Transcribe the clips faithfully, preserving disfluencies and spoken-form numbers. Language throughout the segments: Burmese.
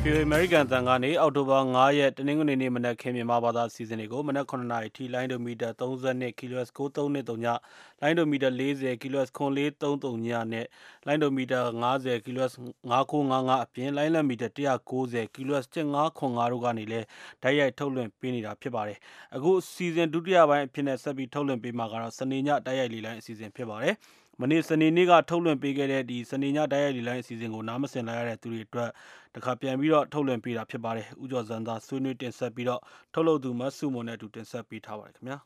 ဗီအိုအေ American တန်ကနေအောက်တိုဘာ၅ရက်တနင်္ဂနွေနေ့မနက်ခင်းမြန်မာဘာသာအစီအစဉ်တွေကိုမနက်ခုနှစ်နာရီထိလိုင်းဒိုမီတာသုံး၂ kHz ၉၃၂၃ညလိုင်းဒိုမီတာ၄၀ kHz ခွန်၄၃၃ညနဲ့လိုင်းဒိုမီတာ၅၀ kHz ၅၉၅၅အပြင်လိုင်းလံမီတာ၁၉၀ kHz ၁၅ခွန်၅တို့ကနေလည်းဓာတ်ရိုက်ထုတ်လွှင့်ပေးနေတာဖြစ်ပါတယ်။အခုအစီအစဉ်ဒုတိယပိုင်းအဖြစ်နဲ့ဆက်ပြီးထုတ်လွှင့်ပေးမှာကတော့စနေညဓာတ်ရိုက်လေလိုင်းအစီအစဉ်ဖြစ်ပါတယ်။မနေ့စနေနေ့ကထုတ်လွှင့်ပေးခဲ့တဲ့ဒီစနေညဓာတ်ရိုက်လေလိုင်းအစီအစဉ်ကိုနားမစင်လိုက်ရတဲ့သူတွေအတွက်တခါပြန်ပြီးတော့ထုတ်လွှင့်ပေးတာဖြစ်ပါတယ်။ဥကျော်စံသာဆွေးနွေးတင်ဆက်ပြီးတော့ထုတ်လုပ်သူမဆုမွန်နဲ့အတူတင်ဆက်ပေးထားပါတယ်ခင်ဗျာ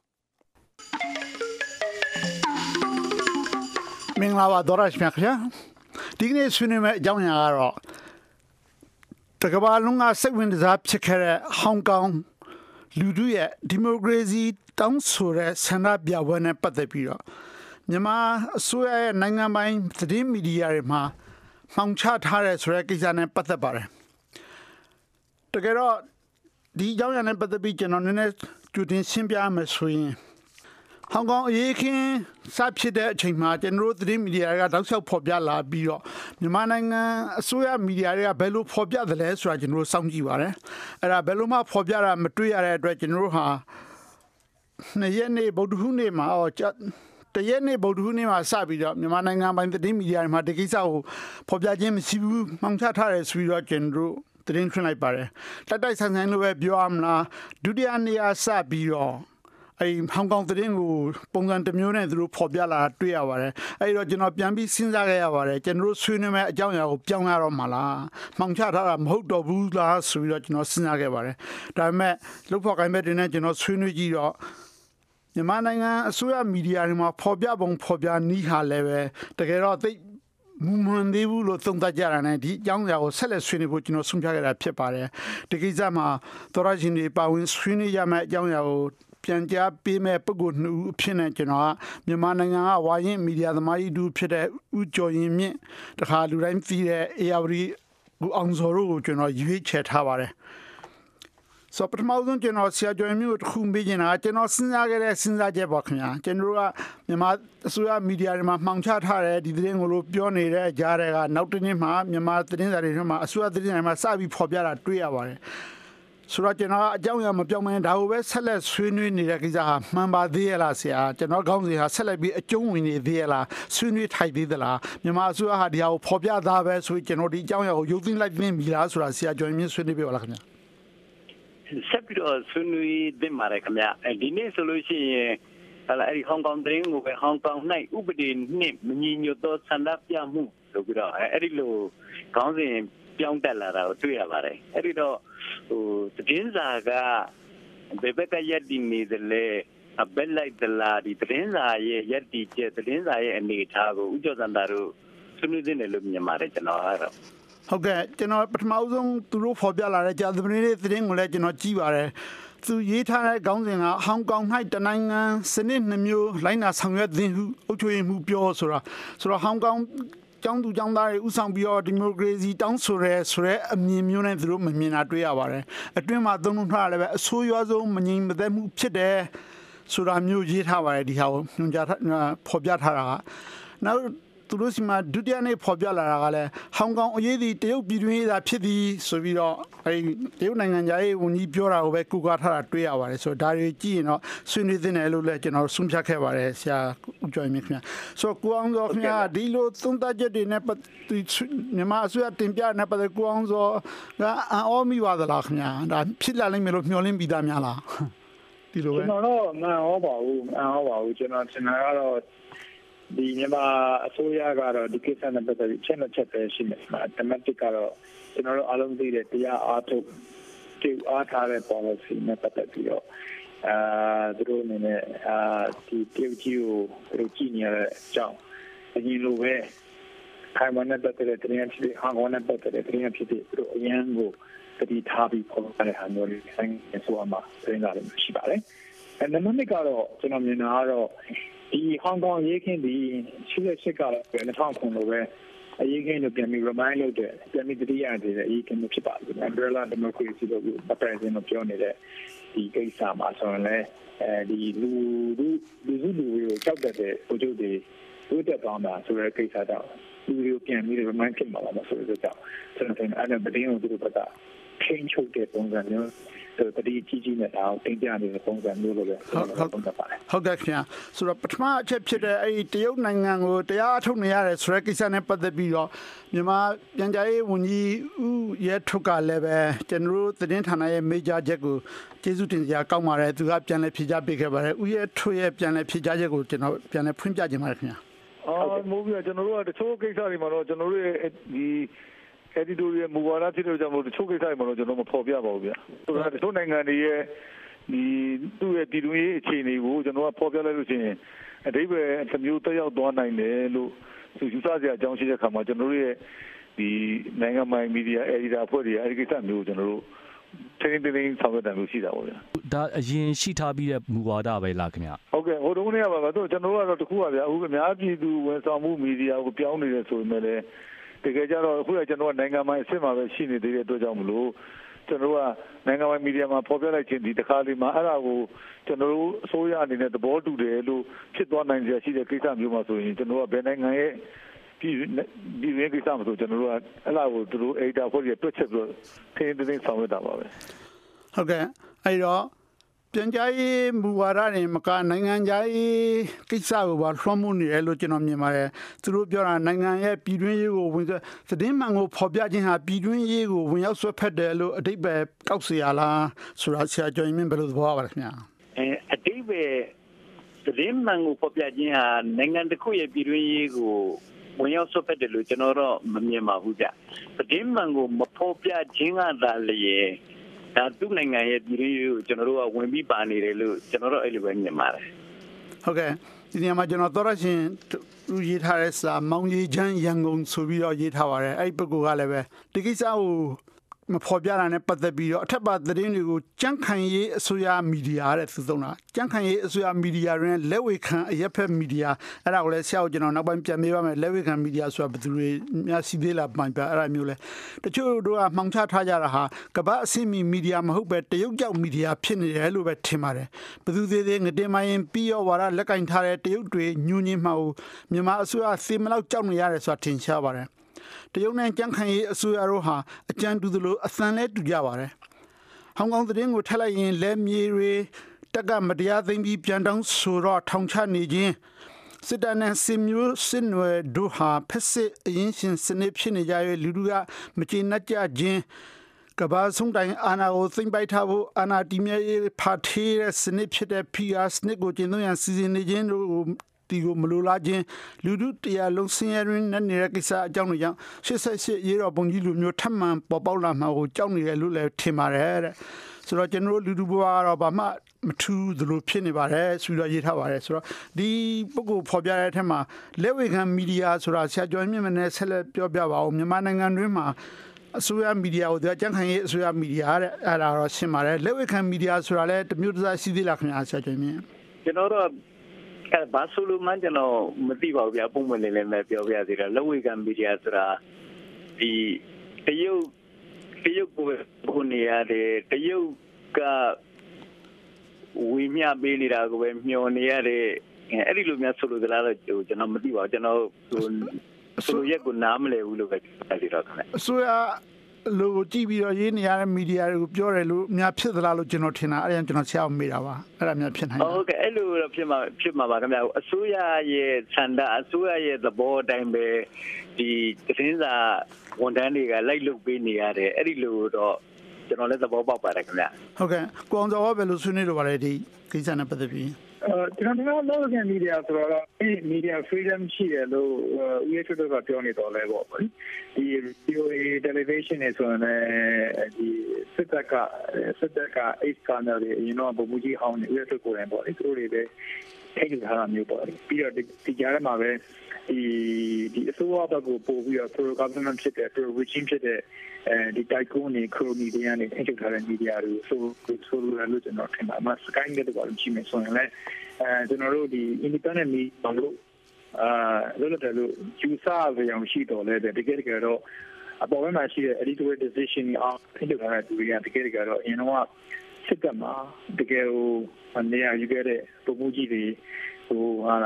မင်္ဂလာပါဒေါ်ရရှိမြခင်ဒီကနေ့ဆွေးနွေးမယ့်အကြောင်းအရာကတော့တကဘာလုံးကစိတ်ဝင်စားဖြစ်ခဲ့တဲ့ဟောင်ကောင်လူထုရဲ့ဒီမိုကရေစီတောင်းဆိုတဲ့ဆန္ဒပြပွဲနဲ့ပတ်သက်ပြီးတော့မြန်မာအစိုးရရဲ့နိုင်ငံပိုင်သတင်းမီဒီယာတွေမှာမှောင်ချထားတဲ့ဆိုတဲ့ကိစ္စနဲ့ပတ်သက်ပါတယ်တကယ်တော့ဒီအကြောင်းအရာနဲ့ပတ်သက်ပြီးကျွန်တော်နည်းနည်းကြိုတင်ရှင်းပြမယ်ဆိုရင်ဟောင်ကောင်အရေးခင်းစဖြစ်တဲ့အချိန်မှာကျွန်တော်တို့သတင်းမီဒီယာတွေကတောက်လျှောက်ဖော်ပြလာပြီးတော့မြန်မာနိုင်ငံအစိုးရမီဒီယာတွေကဘယ်လိုဖော်ပြသလဲဆိုတာကျွန်တော်တို့စောင့်ကြည့်ပါတယ်အဲ့ဒါဘယ်လိုမှဖော်ပြတာမတွေ့ရတဲ့အတွက်ကျွန်တော်တို့ဟာနှစ်ရက်နေ့ဗုဒ္ဓဟူးနေ့မှာအော်တရက်နေ့ဗုဒ္ဓဟူးနေ့မှာစပြီးတော့မြန်မာနိုင်ငံပိုင်းသတင်းမီဒီယာတွေမှာဒီကိစ္စကိုဖော်ပြခြင်းမရှိဘူးမှောင်ချထားတယ်ဆိုပြီးတော့ကျွန်တော်တို့သတင်းထွန်းလိုက်ပါတယ်တိုက်တိုက်ဆိုင်ဆိုင်လို့ပဲပြောရမလားဒုတိယနေ့ကစပြီးတော့အဲဟောင်ကောင်သတင်းကိုပုံစံတစ်မျိုးနဲ့သူတို့ဖော်ပြလာတာတွေ့ရပါတယ်အဲဒီတော့ကျွန်တော်ပြန်ပြီးစဉ်းစားခဲ့ရပါတယ်ကျွန်တော်တို့ဆွေးနွေးမဲ့အကြောင်းအရာကိုပြောင်းရတော့မှာလားမှောင်ချထားတာမဟုတ်တော့ဘူးလားဆိုပြီးတော့ကျွန်တော်စဉ်းစားခဲ့ပါတယ်ဒါပေမဲ့လုပ်ဖော်ကိုင်ဘက်တွေနဲ့ကျွန်တော်ဆွေးနွေးကြည့်တော့မြန်မာနိုင်ငံအစိုးရမီဒီယာတွေမှာဖော်ပြပုံဖော်ပြနည်းဟာလည်းပဲတကယ်တော့သိမူမွန်သေးဘူးလို့သုံးသပ်ကြတာနဲ့ဒီအကြောင်းအရာကိုဆက်လက်ဆွေးနွေးဖို့ကျွန်တော်ဆုံးဖြတ်ခဲ့တာဖြစ်ပါတယ်ဒီကိစ္စမှာသောရရှင်တွေပါဝင်ဆွေးနွေးရမယ့်အကြောင်းအရာကိုပြန်ကြားပေးမဲ့ပုဂ္ဂိုလ်နှစ်ဦးအဖြစ်နဲ့ကျွန်တော်ကမြန်မာနိုင်ငံကဝါရင်မီဒီယာသမားကြီးတူဖြစ်တဲ့ဦးကျော်ရင်မြင့်တခါလူတိုင်းသိတဲ့ အေ အာ ဝတီ ကိုအောင်စောတို့ကိုကျွန်တော်ရွေးချယ်ထားပါတယ်ဆိုပထမဆုံးကျွန်တော်ဆရာကျော်မျိုးတစ်ခုမေးချင်တာကျွန်တော်စဉ်းစားခဲ့တဲ့စဉ်းစားချက်ပါခင်ဗျာကျွန်တော်ကမြန်မာအစိုးရမီဒီယာတွေမှာမှောင်ချထားတဲ့ဒီသတင်းကိုလို့ပြောနေတဲ့ကြားတွေကနောက်တစ်နေ့မှမြန်မာသတင်းစာတွေထဲမှာအစိုးရသတင်းတွေမှာစပြီးဖော်ပြတာတွေ့ရပါတယ်ဆိုတော့ကျွန်တော်အကြောင်းအရာမပြောင်းမနေဒါကိုပဲဆက်လက်ဆွေးနွေးနေတဲ့ကိစ္စဟာမှန်ပါသေးရဲ့လားဆရာကျွန်တော်ခေါင်းစဉ်ဟာဆက်လက်ပြီးအကျုံးဝင်နေသေးရဲ့လားဆွေးနွေးထိုက်သေးသလားမြန်မာအစိုးရဟာဒီဟာကိုဖော်ပြသားပဲဆိုကျွန်တော်ဒီအကြောင်းအရာကိုရုပ်သိမ်းလိုက်သိပြီလားဆိုတာဆရာကျော်မြင့်ဆွေးနွေးပြပါလားခင်ဗျာဆက်ပြီးတော့ဆွေးနွေးသင့်ပါတယ်ခင်ဗျဒီနေ့ဆိုလို့ရှိရင်ဟလာအဲဒီဟောင်ကောင်သတင်းကိုပဲဟောင်ကောင်၌ဥပဒေနှင့်မညီညွတ်သောဆန္ဒပြမှုဆိုပြီးတော့အဲဒီလိုခေါင်းစဉ်ပြောင်းတက်လာတာကိုတွေ့ရပါတယ်အဲဒီတော့ဟိုသတင်းစာကဘယ်ဘက်ကရက်တည်နေသလဲအဘက်လိုက်သလားဒီသတင်းစာရဲ့ရက်တည်ချက်သတင်းစာရဲ့အနေအထားကိုဥကျော်စံသာတို့ဆွေးနွေးသင့်တယ်လို့မြင်ပါတယ်ကျွန်တော်ကတော့ဟုတ်ကဲ့ကျွန်တော်ပထမဆုံးသူတို့ဖော်ပြလာတဲ့ကြာသမီးလေးသတင်းကိုလည်းကျွန်တော်ကြည့်ပါတယ်သူရေးထားတဲ့ခေါင်းစဉ်ကဟောင်ကောင်၌တနိုင်ငံစနစ်နှမျိုးလိုင်းနာဆောင်ရွက်သင့်ဟုအုပ်ချုပ်ရေးမှုပြောဆိုတာဆိုတော့ဟောင်ကောင်ကျောင်းသူကျောင်းသားတွေဥဆောင်ပြီးတော့ဒီမိုကရေစီတောင်းဆိုရဲဆိုရဲအမြင်မျိုးနဲ့သူတို့မမြင်တာတွေ့ရပါတယ်အတွင်းမှာသုံးလုံးထားရတယ်ပဲအဆိုးရွားဆုံးမငြိမ်မသက်မှုဖြစ်တယ်ဆိုတာမျိုးရေးထားပါတယ်ဒီဟာကိုညွှန်ကြားဖော်ပြထားတာကနောက်သူတို့စီမှာဒုတိယနေ့ဖော်ပြလာတာကလည်းဟောင်ကောင်အရေးဒီတရုတ်ပြည်တွင်းရေးသာဖြစ်သည်ဆိုပြီးတော့အဲဒီတရုတ်နိုင်ငံသားရေးဝန်ကြီးပြောတာကိုပဲကူကားထားတာတွေ့ရပါတယ်ဆိုတော့ဒါတွေကြည့်ရင်တော့ဆွေးနွေးသင့်တယ်လို့လည်းကျွန်တော်ဆုံးဖြတ်ခဲ့ပါတယ်ဆရာဦးကျော်မြင့်ခင်ဗျာဆိုတော့ကိုအောင်စောခင်ဗျာဒီလိုသုံးသပ်ချက်တွေနဲ့မြန်မာအစိုးရတင်ပြတဲ့ပတ်သက်ကိုအောင်စောကအအောမိပါသလားခင်ဗျာဒါဖြစ်လာလိမ့်မယ်လို့မျှော်လင့်ပြီးသားများလားဒီလိုပဲကျွန်တော်တော့မဟောပါဘူးမဟောပါဘူးကျွန်တော်ထင်တာကတော့ဒီမြန်မာအစိုးရကတော့ဒီကိစ္စနဲ့ပတ်သက်ပြီးချက်နဲ့ချက်ပဲရှိနေမှာ thematic ကတော့ကျွန်တော်တို့အားလုံးသိတဲ့တရားအားထုတ်တူအားထားတဲ့ policy နဲ့ပတ်သက်ပြီးတော့အာသူတို့အနေနဲ့အာဒီတရုတ်ကြီးကိုသူတို့ကြည့်နေရတဲ့အကြောင်းအရင်လိုပဲခိုင်မာတဲ့ပတ်သက်တဲ့တရားဖြစ်တဲ့ဟောင်ကောင်နဲ့ပတ်သက်တဲ့တရားဖြစ်တဲ့သူတို့အရင်ကိုတတိထားပြီးပေါ်လာတဲ့ဟာမျိုးတွေဆိုင်နေဆိုမှပြင်လာလို့ရှိပါတယ်အဲနံပါတ်နှစ်ကတော့ကျွန်တော်မြင်တာကတော့ဒီဟောင်ကောင်ရေးခင်းဒီရှိတဲ့ရှစ်ကတော့၂၀၀၉လိုပဲအရေးခင်းတို့ပြန်ပြီး remind လုပ်တဲ့ပြန်ပြီးတတိယတည်းအရေးခင်းဖြစ်ပါတယ် umbrella democracy လို့ပြောတဲ့လို့ပြောနေတဲ့ဒီကိစ္စမှာဆိုရင်လည်းအဲဒီလူလူလူစုလူကိုကြောက်တဲ့ပုံချုပ်တွေတိုးတက်သွားမှာဆိုတဲ့ကိစ္စတော့လူတွေကိုပြန်ပြီး remind ဖြစ်မှာပါဆိုတော့ကျွန်တော်ထင်အဲ့ဒါသတင်းကိုသူတို့က change ထုတ်တဲ့ပုံစံမျိုးတတိကြီးကြီးနဲ့တောင်းတင်ပြနေတဲ့ပုံစံမျိုးလိုပဲဟုတ်ဟုတ်ဟုတ်ကဲ့ခင်ဗျာဆိုတော့ပထမအချက်ဖြစ်တဲ့အဲ့ဒီတရုတ်နိုင်ငံကိုတရားထုတ်နေရတယ်ဆိုတဲ့ကိစ္စနဲ့ပတ်သက်ပြီးတော့မြန်မာပြန်ကြားရေးဝန်ကြီးဦးရဲထွက်ကလည်းပဲကျွန်တော်တို့သတင်းဌာနရဲ့ major ချက်ကိုကျေးဇူးတင်စရာကောင်းပါတယ်သူကပြန်လဲဖြေကြားပေးခဲ့ပါတယ်ဦးရဲထွတ်ရဲ့ပြန်လဲဖြေကြားချက်ကိုကျွန်တော်ပြန်လဲဖွင့်ပြခြင်းပါတယ်ခင်ဗျာအော်မိုးပြကျွန်တော်တို့ကတချို့ကိစ္စတွေမှာတော့ကျွန်တော်တို့ရဲ့ဒီeditorial မူဝါဒဖြစ်လို့ကြောင့်မို့တချို့ကိစ္စတွေမှာတော့ကျွန်တော်မဖော်ပြပါဘူးဗျာဆိုတော့တချို့နိုင်ငံတွေရဲ့ဒီသူ့ရဲ့ပြည်တွင်းရေးအခြေအနေကိုကျွန်တော်ကဖော်ပြလိုက်လို့ရှိရင်အဓိပ္ပာယ်တစ်မျိုးတက်ရောက်သွားနိုင်တယ်လို့သူယူဆစရာအကြောင်းရှိတဲ့အခါမှာကျွန်တော်တို့ရဲ့ဒီနိုင်ငံပိုင်မီဒီယာ editor အဖွဲ့တွေကအဲဒီကိစ္စမျိုးကိုကျွန်တော်တို့တင်းတင်းတင်းဆောင်ရွက်တယ်လို့ရှိတာပေါ့ဗျာဒါအရင်ရှိထားပြီးတဲ့မူဝါဒပဲလားခင်ဗျဟုတ်ကဲ့ဟိုတုန်းကပါပါတော့ကျွန်တော်တို့ကတော့တခုပါဗျာအခုအများပြည်သူဝန်ဆောင်မှုမီဒီယာကိုပြောင်းနေတယ်ဆိုပေမဲ့လည်းတကယ်ကြတော့အခုကကျွန်တော်ကနိုင်ငံပိုင်အဆင့်မှာပဲရှိနေသေးတဲ့အတွက်ကြောင့်မလို့ကျွန်တော်ကနိုင်ငံပိုင်မီဒီယာမှာဖော်ပြလိုက်ခြင်းဒီတစ်ခါလေးမှာအဲ့ဒါကိုကျွန်တော်တို့အစိုးရအနေနဲ့သဘောတူတယ်လို့ဖြစ်သွားနိုင်ကြရှိတဲ့ကိစ္စမျိုးမှာဆိုရင်ကျွန်တော်ကဘယ်နိုင်ငံရဲ့ဒီဒီရင်းကိစ္စမှာဆိုကျွန်တော်တို့ကအဲ့ဒါကိုသူတို့ editor ဖွဲ့ရတွက်ချက်ပြီးထင်းထင်းဆောင်ရွက်တာပါပဲဟုတ်ကဲ့အဲ့တော့ပြန်ကြားရေးမူဝါဒတွေမကနိုင်ငံခြားရေးကိစ္စကိုပါလွှမ်းမိုးနေတယ်လို့ကျွန်တော်မြင်ပါတယ်သူတို့ပြောတာနိုင်ငံရဲ့ပြည်တွင်းရေးကိုဝင်သတင်းမှန်ကိုဖော်ပြခြင်းဟာပြည်တွင်းရေးကိုဝင်ရောက်ဆွဲဖက်တယ်လို့အဓိပ္ပာယ်ကောက်เสียလားဆိုတာဆရာကျော်ရင်မင်းဘယ်လိုသဘောရပါလဲခင်ဗျာအဲအဓိပ္ပာယ်သတင်းမှန်ကိုဖော်ပြခြင်းဟာနိုင်ငံတစ်ခုရဲ့ပြည်တွင်းရေးကိုဝင်ရောက်ဆွဲဖက်တယ်လို့ကျွန်တော်တော့မမြင်ပါဘူးဗျသတင်းမှန်ကိုမဖော်ပြခြင်းကသာလျက်ဒါသူ့နိုင်ငံရဲ့ပြည်တွင်းရေးကိုကျွန်တော်တို့ကဝင်ပြီးပါနေတယ်လို့ကျွန်တော်တို့အဲ့လိုပဲမြင်ပါတယ်ဟုတ်ကဲ့ဒီနေရာမှာကျွန်တော်သောရရှင်သူရေးထားတဲ့စာမောင်ကြီးချမ်းရန်ကုန်ဆိုပြီးတော့ရေးထားပါတယ်အဲ့ဒီပုဂ္ဂိုလ်ကလည်းပဲဒီကိစ္စကိုမဖော်ပြတာနဲ့ပတ်သက်ပြီးတော့အထက်ပါသတင်းတွေကိုကြန့်ခိုင်ရေးအစိုးရမီဒီယာတဲ့သူသုံးတာကြန့်ခိုင်ရေးအစိုးရမီဒီယာတွေနဲ့လက်ဝေခံအရက်ဖက်မီဒီယာအဲ့ဒါကိုလည်းဆရာကိုကျွန်တော်နောက်ပိုင်းပြန်မေးပါမယ်လက်ဝေခံမီဒီယာဆိုတာဘယ်သူတွေများစီသေးလားပြန်ပြအဲ့ဒါမျိုးလဲတချို့တို့ကမှောင်ချထားကြတာဟာကမ္ဘာအဆင့်မီမီဒီယာမဟုတ်ပဲတရုတ်ကြောက်မီဒီယာဖြစ်နေတယ်လို့ပဲထင်ပါတယ်ဘယ်သူသေးသေးငတင်မိုင်းပြီးရောဝါရလက်ကင်ထားတဲ့တရုတ်တွေညူညင်းမှောက်မြန်မာအစိုးရသေမလောက်ကြောက်နေရတယ်ဆိုတာထင်ရှားပါတယ်တရုတ်နဲ့ကြန့်ခိုင်ရေးအစိုးရတို့ဟာအကြံတူသလိုအသံလဲတူကြပါတယ်ဟောင်ကောင်သတင်းကိုထက်လိုက်ရင်လက်မြေတွေတက်ကမတရားသိမ်းပြီးပြန်တောင်းဆိုတော့ထောင်ချနေခြင်းစစ်တပ်နဲ့စစ်မျိုးစစ်နွယ်တို့ဟာဖက်စစ်အရင်ရှင်စနစ်ဖြစ်နေကြရဲ့လူတို့ကမကျေနပ်ကြခြင်းကဘာဆုံးတိုင်းအာနာကိုသိမ့်ပိုက်ထားဖို့အာနာတီမြဲဖာထေးတဲ့စနစ်ဖြစ်တဲ့ ပီ အာർ စနစ်ကိုကျင့်သုံးရန်စီစဉ်နေခြင်းတို့ဒီကိုမလိုလားခြင်းလူထုတရားလုံးစင်ရင်းနဲ့နေတဲ့ကိစ္စအကြောင်းတွေကြောင့်ရှစ်ဆက်ရှစ်ရေတော်ပုံကြီးလူမျိုးထပ်မံပေါ်ပေါက်လာမှာကိုကြောက်နေတယ်လို့လည်းထင်ပါတယ်တဲ့ဆိုတော့ကျွန်တော်တို့လူထုဘဝကတော့ဘာမှမထူးသလိုဖြစ်နေပါတယ်ဆိုတော့ရေးထားပါတယ်ဆိုတော့ဒီပုဂ္ဂိုလ်ဖော်ပြတဲ့အထက်မှာလက်ဝေခံမီဒီယာဆိုတာဆရာကျော်မြင့်မနဲ့ဆက်လက်ပြောပြပါဦးမြန်မာနိုင်ငံတွင်းမှာအစိုးရမီဒီယာကိုကြန့်ခိုင်ရေးအစိုးရမီဒီယာတဲ့အဲ့ဒါတော့ရှင်းပါတယ်လက်ဝေခံမီဒီယာဆိုတာလည်းတမျိုးတစ်စားရှိသေးလားခင်ဗျာဆရာကျော်မြင့်ကျွန်တော်တို့အဲဘာဆိုလို့မှကျွန်တော်မသိပါဘူးဗျာပုံမှန်လေးလည်းပဲပြောပြရသေးတယ်လက်ဝေခံမီဒီယာဆိုတာဒီတရုတ်တရုတ်ကိုကိုနေရတယ်တရုတ်ကဝီမျှပေးနေတာကိုပဲမျှော်နေရတဲ့အဲ့ဒီလိုမျိုးဆိုလို့သလားတော့ကျွန်တော်မသိပါဘူးကျွန်တော်ဆိုရက်ကိုနားမလည်ဘူးလို့ပဲပြောသေးတော့ခင်ဗျအစိုးရလို့ကြည့်ပြီးတော့ရေးနေရတဲ့မီဒီယာတွေကိုပြောတယ်လို့များဖြစ်သလားလို့ကျွန်တော်ထင်တာအဲ့ဒါကျွန်တော်ဆရာကိုမေးတာပါအဲ့ဒါများဖြစ်နိုင်တယ်ဟုတ်ကဲ့အဲ့လိုတော့ဖြစ်မှာဖြစ်မှာပါခင်ဗျအစိုးရရဲ့ဆန္ဒအစိုးရရဲ့သဘောအတိုင်းပဲဒီသတင်းစာဝန်ထမ်းတွေကလိုက်လုပ်ပေးနေရတယ်အဲ့ဒီလိုတော့ကျွန်တော်လည်းသဘောပေါက်ပါတယ်ခင်ဗျဟုတ်ကဲ့ကိုအောင်စောဘယ်လိုဆွေးနွေးလို့ပါလဲဒီကိစ္စနဲ့ပတ်သက်ပြီးအဲကျွန်တော်တို့လောကမီဒီယာဆိုတော့ဒီ media freedom ရှိတယ်လို့ဦးရထွတ်ကပြောနေတော့လဲပေါ့ဒီ radio television နဲ့ဆိုရင်ဒီစစ်တပ်ကစစ်တပ်က eight channel တွေyou know ဘုံကြီးဟောင်းနေဦးရထွတ်ကိုယ်တိုင်ပေါ့ဒီသူတို့တွေပဲအဲ့ဒီထားတာမျိုးပေါ့ပြီးတော့ဒီကြားထဲမှာပဲဒီဒီအစိုးရဘက်ကိုပို့ပြီးတော့ pro government ဖြစ်တဲ့ pro regime ဖြစ်တဲ့အဲဒီ tycoon တွေ crony တွေကနေအထုတ်ထားတဲ့ media တွေဆိုဆိုလို့ကျွန်တော်ထင်ပါမှာ sky နဲ့တော့ကြည့်မယ်ဆိုရင်လည်းအဲကျွန်တော်တို့ဒီ independent media လို့အာလို့လည်းလို့ကျူစာရအောင်ရှိတော့လဲတကယ်တကယ်တော့အပေါ်မှာရှိတဲ့ editorial decision အောင်ထုတ်ထားတဲ့သူတွေကတကယ်တကယ်တော့အရင်တော့စစ်တပ်မှာတကယ်ဟိုအနေရယူခဲ့တဲ့ပုံမှုကြီးတွေဟိုဟာ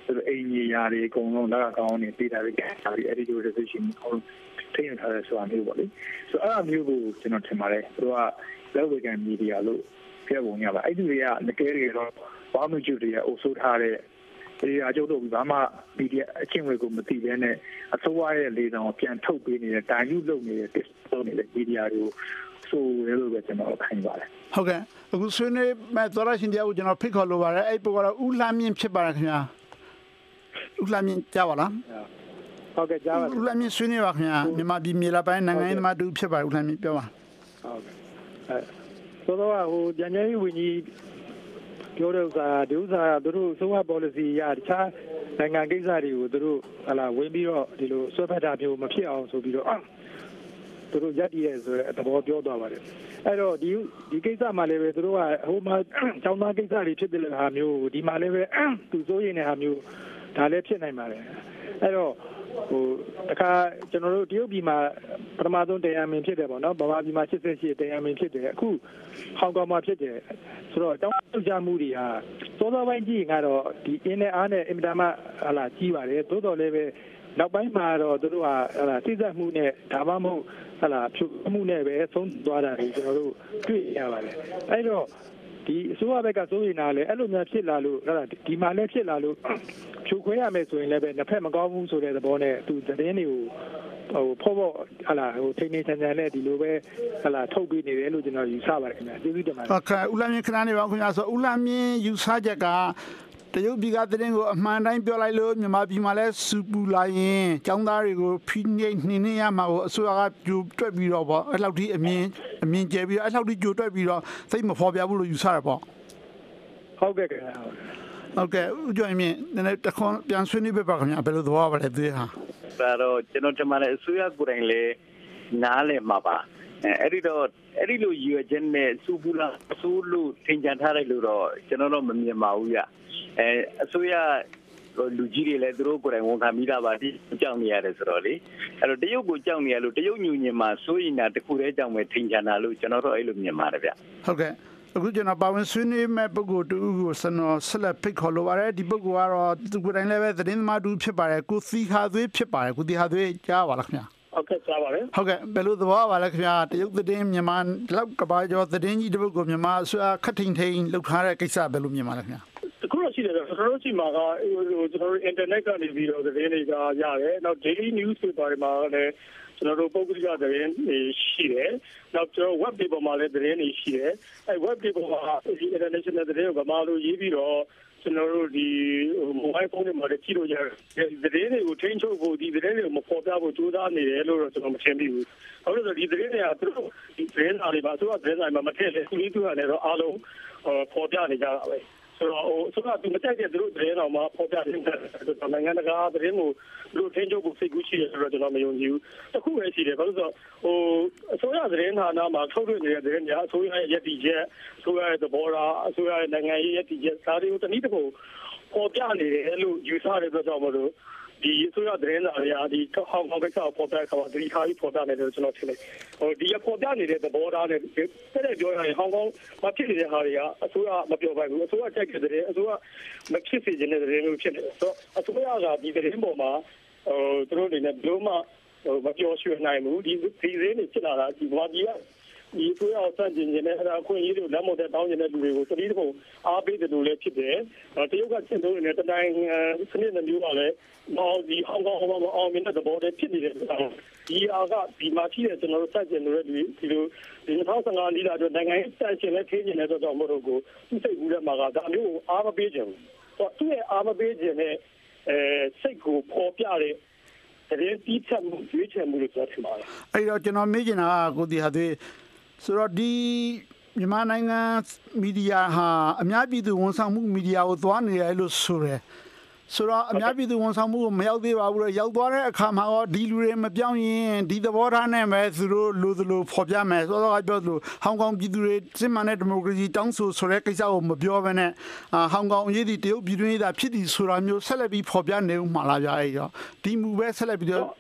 ဆိုတော့အိမ်ကြီးရာတွေအကုန်လုံးလက်ကောင်းနေပေးတာတွေဒါတွေအဲ့ဒီလို decision ကိုထိန်းထားရဆိုတာမျိုးပေါ့လေဆိုတော့အဲ့အမျိုးကိုကျွန်တော်ထင်ပါတယ်သူကလက်ဝဲကန်မီဒီယာလို့ပြောပုံရပါအဲ့ဒီတွေကငကဲတွေတော့ဘာမှမကြည့်တွေအုပ်စိုးထားတဲ့ဒီအကျုပ်တို့ဘာမှမီဒီယာအချင်းတွေကိုမသိဘဲနဲ့အစိုးရရဲ့လေတောင်ပြန်ထုတ်ပေးနေတဲ့တာယူလုပ်နေတဲ့ display နေတဲ့မီဒီယာတွေကိုဆိုရလို့ပဲကျွန်တော်ခံပါတယ်ဟုတ်ကဲ့အခုဆွေးနွေးမဲ့သောရရှင်တရားကိုကျွန်တော်ဖိတ်ခေါ်လိုပါတယ်အဲ့ပုဂ္ဂိုလ်ကဦးလှမြင့်ဖြစ်ပါတယ်ခင်ဗျာဦးလှမြင့်ကြားပါလားဟုတ်ကဲ့ကြားပါတယ်ဦးလှမြင့်ဆွေးနွေးပါခင်ဗျာမြန်မာပြည်မြေလာပိုင်းနိုင်ငံရေးသမားတူဖြစ်ပါတယ်ဦးလှမြင့်ပြောပါဟုတ်ကဲ့အဲဆိုတော့ဟိုကြံကြဲဝင်ကြီးပြောတဲ့ဥစ္စာဒီဥစ္စာသူတို့စိုးရ policy ရတခြားနိုင်ငံကိစ္စတွေကိုသူတို့ဟလာဝင်ပြီးတော့ဒီလိုဆွဲဖက်တာမျိုးမဖြစ်အောင်ဆိုပြီးတော့သူတို့ရက်တည်ရဲဆိုတဲ့သဘောပြောသွားပါတယ်အဲ့တော့ဒီဒီကိစ္စမှာလည်းပဲသူတို့ကဟိုမှာကျောင်းသားကိစ္စတွေဖြစ်တဲ့ဟာမျိုးဒီမှာလည်းပဲသူစိုးရိမ်တဲ့ဟာမျိုးဒါလည်းဖြစ်နိုင်ပါတယ်အဲ့တော့ဟိုတခါကျွန်တော်တို့တရုတ်ပြည်မှာပထမဆုံးတရားမင်းဖြစ်တယ်ပေါ့နော်ဗမာပြည်မှာ၈၈တရားမင်းဖြစ်တယ်အခုဟောင်ကောင်မှာဖြစ်တယ်ဆိုတော့တောင်းဆိုကြမှုတွေဟာစောစောပိုင်းကြည့်ရင်ကတော့ဒီအင်းနဲ့အားနဲ့အင်မတန်မှဟာလာကြီးပါတယ်သို့တော်လည်းပဲနောက်ပိုင်းမှာတော့သူတို့ဟာဟာလာစိစက်မှုနဲ့ဒါမှမဟုတ်ဟာလာဖြူမှုနဲ့ပဲဆုံးသွားတာတွေကျွန်တော်တို့တွေ့ရပါတယ်အဲ့တော့ဒီအစိုးရဘက်ကစိုးရိမ်တာလည်းအဲ့လိုမျိုးဖြစ်လာလို့ဟာဒီမှာလည်းဖြစ်လာလို့ဖြိုခွဲရမယ်ဆိုရင်လည်းပဲနှစ်ဖက်မကောင်းဘူးဆိုတဲ့သဘောနဲ့သူသတင်းတွေကိုဟိုဖော့ဖော့ဟာလာဟိုထိန်းထိန်းချမ်းချမ်းနဲ့ဒီလိုပဲဟာလာထုတ်ပေးနေတယ်လို့ကျွန်တော်ယူဆပါတယ်ခင်ဗျာကျေးဇူးတင်ပါတယ်ဟုတ်ကဲ့ဦးလှမြင့်ခဏနေပါခင်ဗျာဆိုဦးလှမြင့်ယူဆချက်ကတရုတ်ပြည်ကသတင်းကိုအမှန်တိုင်းပြောလိုက်လို့မြန်မာပြည်မှာလည်းစူပူလာရင်ចောင်းသားတွေကိုဖိနှိပ်နှင်းနှင်းရမှာကိုအစိုးရကကြိုတွက်ပြီးတော့ပေါ့အဲ့လောက်ထိအမြင်အမြင်ကျပြီးတော့အဲ့လောက်ထိကြိုတွက်ပြီးတော့စိတ်မဖော်ပြဘူးလို့ယူဆရပေါ့ဟုတ်ကဲ့ခင်ဗျာဟုတ်ကဲ့ဦးကျော်မြင့်နည်းနည်းတခွန်ပြန်ဆွေးနွေးပြပါခင်ဗျာဘယ်လိုသဘောပါလဲသူဟာဒါတော့ကျွန်တော်ထင်ပါတယ်အစိုးရကိုယ်တိုင်လည်းနားလည်မှာပါအဲ့ဒီတော့အဲ့ဒီလိုရွေချက်နဲ့စူပူလာစူးလို့ထင်ကြံထားတယ်လို့တော့ကျွန်တော်တော့မမြင်ပါဘူးရအဲအစိုးရလူကြီးတွေလည်းသူတို့ကိုယ်တိုင်ဝန်ခံမိတာပါဒီကြောက်နေရတယ်ဆိုတော့လေအဲ့တော့တရုတ်ကိုကြောက်နေရလို့တရုတ်ညူညင်မှာစိုးရင်တာတခုတည်းကြောင့်ပဲထင်ကြံတာလို့ကျွန်တော်တို့အဲ့လိုမြင်ပါတယ်ဗျဟုတ်ကဲ့အခုကျွန်တော်ပါဝင်ဆွေးနွေးမဲ့ပုဂ္ဂိုလ်တူကိုစနော်ဆက်လက်ဖိတ်ခေါ်လိုပါတယ်ဒီပုဂ္ဂိုလ်ကတော့သူကိုယ်တိုင်လည်းပဲသတင်းသမားတူဖြစ်ပါတယ်ကိုသီဟာသွေးဖြစ်ပါတယ်ကိုသီဟာသွေးကြားပါလားခင်ဗျာဟုတ်ကဲ့ကြားပါတယ်ဟုတ်ကဲ့ဘယ်လိုသဘောပါလဲခင်ဗျာတရုတ်သတင်းမြန်မာလောက်ကဘာကျော်သတင်းကြီးတစ်ပုဒ်ကိုမြန်မာအစိုးရခတ်ထိန်ထိန်လုပ်ထားတဲ့ကိစ္စဘယ်လိုမြင်ပါလဲခင်ဗျာအခုတော့ရှိတယ်ကျွန်တော်တို့ရှိမှာကကျွန်တော်တို့ internet ကနေပြီးတော့သတင်းတွေကရတယ်နောက် daily news တွေပါမှာလည်းကျွန်တော်တို့ပုဂ္ဂလိကသတင်းတွေရှိတယ်နောက်ကျွန်တော် web တွေပေါ်မှာလည်းသတင်းတွေရှိတယ်အဲ web တွေပေါ်မှာဒီ international သတင်းကိုဗမာလိုရေးပြီးတော့ကျွန်တော်တို့ဒီ mobile phone တွေမှာလည်းကြည့်လို့ရတယ်သတင်းတွေကိုထိန်းချုပ်ဖို့ဒီသတင်းတွေကိုမဖော်ပြဖို့ကြိုးစားနေတယ်လို့တော့ကျွန်တော်မထင်ဘူးဟုတ်လို့ဆိုဒီသတင်းတွေကသူတို့ဒီသတင်းစာတွေပါသူကသတင်းစာတွေမှာမထည့်လေခုလေးသူကလည်းတော့အားလုံးဖော်ပြနေကြတာပဲဆိုတော့ဟိုဆိုတော့သူမကြိုက်တဲ့သူတို့သတင်းတော်မှာဖော်ပြနေတဲ့နိုင်ငံတကာသတင်းကိုသူတို့ထိန်းချုပ်ဖို့စိတ်ကူးရှိတယ်ဆိုတော့ကျွန်တော်မယုံကြည်ဘူးတခုပဲရှိတယ်ဘာလို့ဆိုတော့ဟိုအစိုးရသတင်းဌာနမှာထုတ်လွှင့်နေတဲ့သတင်းတွေအစိုးရရဲ့ရည်တည်ချက်အစိုးရရဲ့သဘောထားအစိုးရရဲ့နိုင်ငံရေးရည်တည်ချက်ဒါတွေကိုတနည်းတစ်ခုဖော်ပြနေတယ်လို့ယူဆတဲ့အတွက်ကြောင့်မလို့ဒီအစိုးရသတင်းစာတွေကဒီဟောင်ကောင်ကိစ္စကိုဖော်ပြခါမှာဒီခါကြီးဖော်ပြနေတယ်လို့ကျွန်တော်ထင်တယ်ဟိုဒီဖော်ပြနေတဲ့သဘောထားနဲ့တဲ့တဲ့ပြောရရင်ဟောင်ကောင်မှာဖြစ်နေတဲ့ဟာတွေကအစိုးရမပြောပါဘူးအစိုးရကြိုက်တဲ့သတင်းအစိုးရမဖြစ်စေချင်တဲ့သတင်းမျိုးဖြစ်နေတယ်ဆိုတော့အစိုးရကဒီသတင်းပေါ်မှာဟိုသူတို့အနေနဲ့ဘလို့မှဟိုမပြောရွှေနိုင်ဘူးဒီဒီသတင်းတွေဖြစ်လာတာဒီဘာကြီးကဒီကိုရောက်စတင်နေတဲ့အဲ့ဒါအခွင့်အရေးတွေလက်မတဲ့တောင်းနေတဲ့လူတွေကိုတတိယပုံအားပေးတယ်လို့လည်းဖြစ်တယ်တရုတ်ကရှင်းသုံးနေတဲ့တနိုင်ငံစနစ်နဲ့မျိုးပါလဲမော်ဒီဟောင်ကောင်ဟောင်ကောင်အောင်မြင်တဲ့သဘောတည်းဖြစ်နေတယ်ဒီအားကဒီမှာရှိတဲ့ကျွန်တော်တို့စတင်နေတဲ့လူဒီလိုဒီ၂၀၁၅လီလာတော့နိုင်ငံရေးစတင်နဲ့ထိန်းနေတဲ့တော့မဟုတ်ဘူးသူစိတ်ကူးတဲ့မှာကဒါမျိုးကိုအားမပေးချင်ဘူးဆိုတော့သူ့ရဲ့အားမပေးချင်တဲ့အဲစိတ်ကိုပေါ်ပြတဲ့သတင်းတီးချက်မှုရွေးချယ်မှုလို့ပြောချင်ပါတယ်အဲ့တော့ကျွန်တော်မေးချင်တာကကိုဒီဟာတွေဆိုတော့ဒီမြန်မာနိုင်ငံမီဒီယာဟာအများပြည်သူဝန်ဆောင်မှုမီဒီယာကိုသွားနေတယ်လို့ဆိုတယ်ဆိုတော့အများပြည်သူဝန်ဆောင်မှုကိုမရောက်သေးပါဘူးလေရောက်သွားတဲ့အခါမှာတော့ဒီလူတွေမပြောင်းရင်ဒီသဘောထားနဲ့ပဲသူတို့လိုသလိုဖော်ပြမယ်ဆိုတော့ပြောသလိုဟောင်ကောင်ပြည်သူတွေစစ်မှန်တဲ့ဒီမိုကရေစီတောင်းဆိုဆိုတဲ့ကိစ္စကိုမပြောဘဲနဲ့ဟောင်ကောင်အရေးဒီတရုတ်ပြည်တွင်းရေးတာဖြစ်သည်ဆိုတာမျိုးဆက်လက်ပြီးဖော်ပြနေဦးမှာလားဗျာအဲ့တော့ဒီမူပဲဆက်လက်ပြီးတော့